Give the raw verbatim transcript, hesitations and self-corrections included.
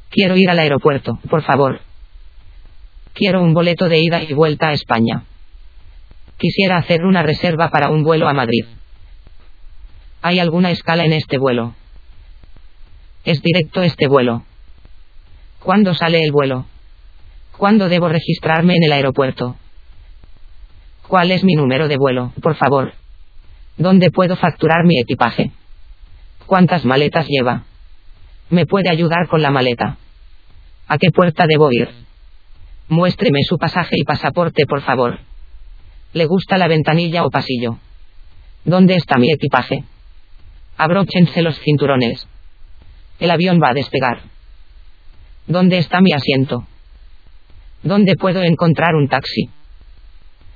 Quiero ir al aeropuerto, por favor. Quiero un boleto de ida y vuelta a España. Quisiera hacer una reserva para un vuelo a Madrid. ¿Hay alguna escala en este vuelo? ¿Es directo este vuelo? ¿Cuándo sale el vuelo? ¿Cuándo debo registrarme en el aeropuerto? ¿Cuál es mi número de vuelo, por favor? ¿Dónde puedo facturar mi equipaje? ¿Cuántas maletas lleva? ¿Me puede ayudar con la maleta? ¿A qué puerta debo ir? Muéstreme su pasaje y pasaporte, por favor. ¿Le gusta la ventanilla o pasillo? ¿Dónde está mi equipaje? Abróchense los cinturones. El avión va a despegar. ¿Dónde está mi asiento? ¿Dónde puedo encontrar un taxi?